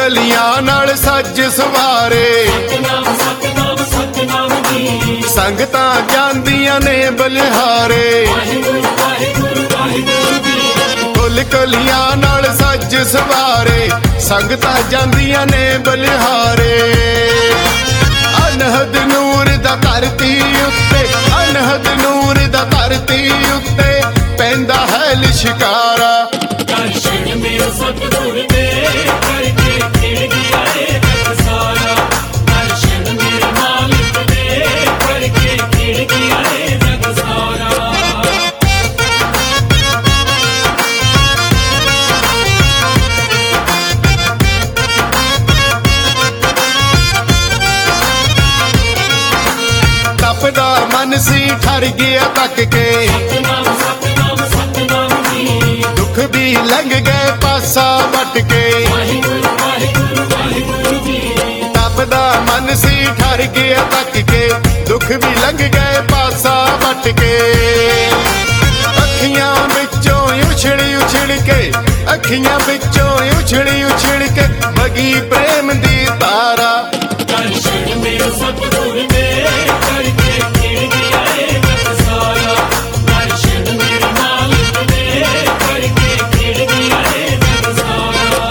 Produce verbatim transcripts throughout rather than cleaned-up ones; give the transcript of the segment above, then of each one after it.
ਕਲੀਆਂ ਨਾਲ ਸੱਜ ਸਵਾਰੇ ਸਤਨਾਮ ਸਤਨਾਮ ਸਤਨਾਮ ਜੀ। ਸੰਗਤਾਂ ਜਾਂਦੀਆਂ ਨੇ ਬਲਿਹਾਰੇ ਵਾਹਿਗੁਰੂ ਵਾਹਿਗੁਰੂ ਵਾਹਿਗੁਰੂ ਜੀ। ਫੁੱਲ ਕਲੀਆਂ ਨਾਲ ਸੱਜ ਸਵਾਰੇ ਸੰਗਤਾਂ ਜਾਂਦੀਆਂ ਨੇ ਬਲਿਹਾਰੇ ਅਨਹਦ ਨੂਰ ਦਾ ਧਰਤੀ ਉੱਤੇ ਅਨਹਦ ਨੂਰ ਦਾ ਧਰਤੀ ਉੱਤੇ ਪੈਂਦਾ ਹੈ ਲਿਸ਼ਕਾਰਾ ਦਰਸ਼ਨ ਮੇਰੇ ਸਤਿਗੁਰ ਦੇ ਕਰਕੇ ਖਿੜ ਗਿਆ ਏ ਜਗ ਸਾਰਾ। ਦਰਸ਼ਨ ਮੇਰੇ ਮਾਲਿਕ ਦੇ ਕਰਕੇ ਖਿੜ ਗਿਆ ਏ ਜਗ ਸਾਰਾ। ਤਪਦਾ ਮਨ ਸੀ ਠਰ ਗਿਆ ਤੱਕ ਕੇ ਸਤਨਾਮ ਸਤਨਾਮ ਸਤਨਾਮ ਜੀ। ਦੁੱਖ ਵੀ ਲੰਘ ਗਏ ਪਾਸਾ ਵੱਟ ਕੇ ਵਾਹਿਗੁਰੂ ਵਾਹਿਗੁਰੂ ਵਾਹਿਗੁਰੂ ਜੀ। ਤਪਦਾ ਮਨ ਸੀ ਠਰ ਗਿਆ ਤੱਕ ਕੇ ਦੁੱਖ ਵੀ ਲੰਘ ਗਏ ਪਾਸਾ ਵੱਟ ਕੇ ਅੱਖੀਆਂ ਵਿੱਚੋਂ ਉਛੜੀ ਉਛੜ ਕੇ ਅੱਖੀਆਂ ਵਿੱਚੋਂ ਉਛੜੀ ਉਛੜ ਕੇ ਵਗੀ ਪ੍ਰੇਮ ਦੀ ਤਾਰਾ ਦਰਸ਼ਨ ਮੇਰੇ ਸਤਿਗੁਰ ਦੇ ਕਰਕੇ ਖਿੜ ਗਿਆ ਏ ਜਗ ਸਾਰਾ। ਦਰਸ਼ਨ ਮੇਰੇ ਮਾਲਿਕ ਦੇ ਕਰਕੇ ਖਿੜ ਗਿਆ ਏ ਜਗ ਸਾਰਾ।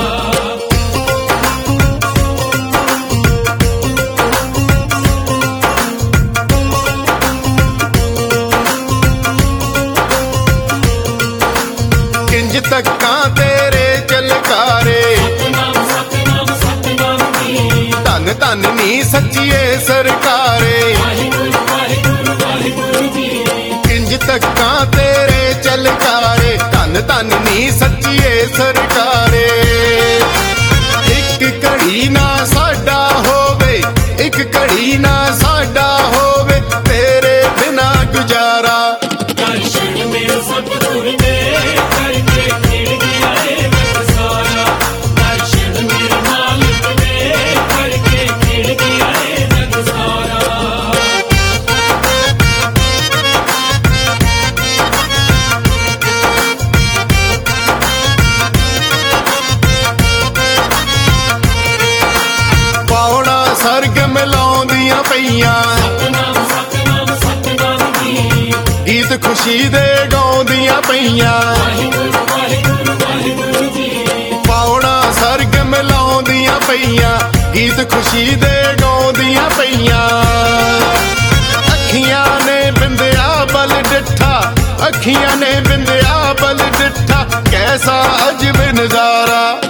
ਕਿੰਜ ਤੱਕਾਂ ਤੇਰੇ ਚਲਕਾਰੇ ਸਤਨਾਮ ਸਤਨਾਮ ਸਤਨਾਮ ਜੀ। ਧੰਨ ਧੰਨ ਨੀ ਸੱਚੀਏ ਸਰਕਾਰੇ ਵਾਹਿਗੁਰੂ ਵਾਹਿਗੁਰੂ ਵਾਹਿਗੁਰੂ ਜੀ। ਕਿੰਜ ਤੱਕਾਂ ਤੇਰੇ ਚਲਕਾਰੇ ਧੰਨ ਧੰਨ ਨੀ ਸੱਚੀਏ ਸਰਕਾਰੇ ਇੱਕ ਘੜੀ ਨਾ ਸਾਡਾ ਹੋਵੇ ਇੱਕ ਘੜੀ ਨਾ ਸਾਡਾ ਹੋਵੇ ਤੇਰੇ ਬਿਨਾ ਗੁਜ਼ਾਰਾ ਦਰਸ਼ਨ ਮੇਰੇ ਸਤਿਗੁਰ ਦੇ ਕਰਕੇ ਖਿੜ ਗਿਆ ਏ ਜਗ ਸਾਰਾ। ਦਰਸ਼ਨ ਮੇਰੇ ਮਾਲਿਕ ਦੇ ਕਰਕੇ ਖਿੜ ਗਿਆ ਏ ਜਗ ਸਾਰਾ। ਪੌੜਾ ਸਰਗ ਮਿਲਾਉਂਦੀਆਂ ਪਈਆਂ ਸਤਨਾਮ ਸਤਨਾਮ ਸਤਨਾਮ ਜੀ। ਗੀਤ ਖੁਸ਼ੀ ਦੇ ਗਾਉਂਦੀਆਂ ਪਈਆਂ ਵਾਹਿਗੁਰੂ ਵਾਹਿਗੁਰੂ ਵਾਹਿਗੁਰੂ ਜੀ। ਪੌੜਾ ਸਰਗ ਮਿਲਾਉਂਦੀਆਂ ਪਈਆਂ ਗੀਤ ਖੁਸ਼ੀ ਦੇ ਗਾਉਂਦੀਆਂ ਪਈਆਂ ਅੱਖੀਆਂ ਨੇ ਬਿੰਦਿਆ ਬਲ ਡਿੱਠਾ ਅੱਖੀਆਂ ਨੇ ਬਿੰਦਿਆ ਬਲ ਡਿੱਠਾ ਕੈਸਾ ਅਜਬ ਨਜ਼ਾਰਾ